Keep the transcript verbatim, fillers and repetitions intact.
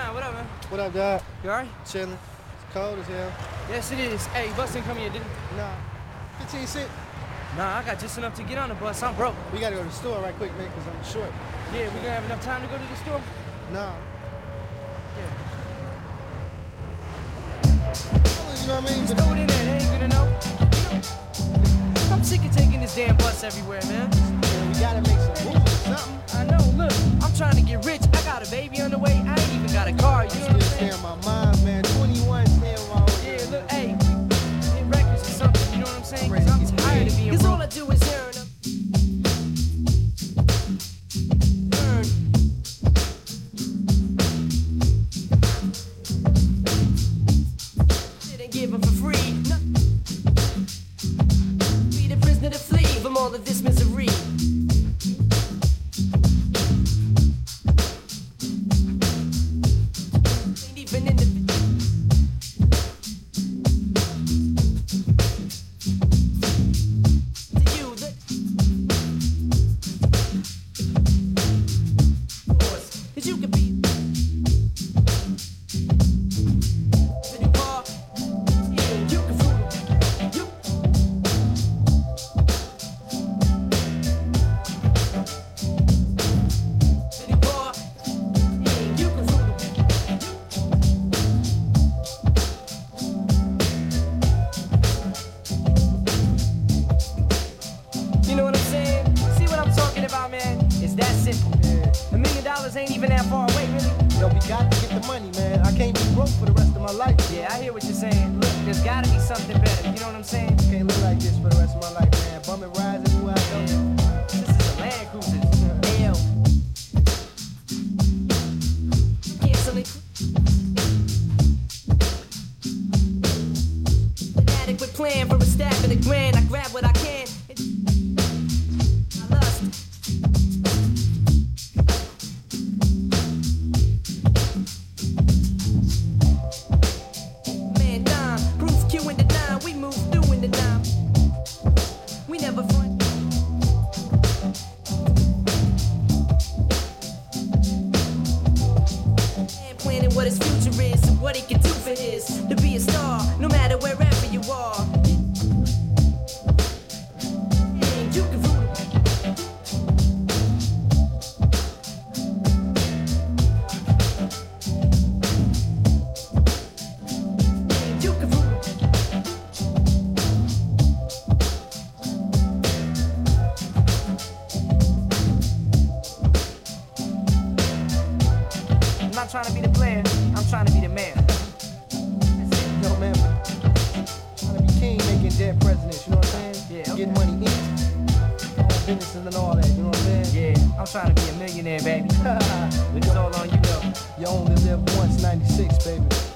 John, what up, man? What up, dog? You alright? Chillin'. It's cold as hell. Yes, it is. Hey, bus didn't come here, did it? Nah. fifteen cent. Nah, I got just enough to get on the bus. I'm broke. We gotta go to the store right quick, man, because I'm short. Yeah, we gonna have enough time to go to the store? Nah. Yeah. You know what I mean? Just throw it in there. They ain't gonna know. I'm sick of taking this damn bus everywhere, man. Man, we gotta make some moves or something. I know, look. I'm trying to get rich. I got a baby on the way. I ain't even got a car. You know what I'm Still saying? staying my mind, man. twenty-one staying my old Yeah, man. look, hey. Hit records or something. You know what I'm saying? Cause I'm tired of being Cause broke. all I do is earn up. Earn. Didn't give them for free. No. Be the prisoner to flee from all of this misery. Ain't even in the to you, the course, that you could be the new car. Yeah, you can fool you. The new car. Yeah, you can fool You know what I'm saying? See what I'm talking about, man? It's that simple. Yeah. A million dollars ain't even that far away, really. Yo, we got to get the money, man. I can't be broke for the rest of my life. Yeah, I hear what you're saying. Look, there's gotta be something better. You know what I'm saying? Can't live like this for the rest of my life, man. Bumming rides everywhere I go. This is a Land Cruiser. Hell. Canceling. Inadequate plan for a stab in the grand. I grab what I can. I lust. Man down. Proof Q in the nine. We move through in the nine. We never front. And planning what his future is and what he can do for his to be a star, no matter wherever you are. And you can root And you can root I'm not trying to be the player, I'm trying to be the mayor. Yo, man. Trying to be king making dead presidents, you know what I'm saying? Yeah, okay. Getting money in. Own businesses and all that, you know what I'm saying? Yeah, I'm trying to be a millionaire, baby. But it's all on you, though. You only live once, ninety-six, baby.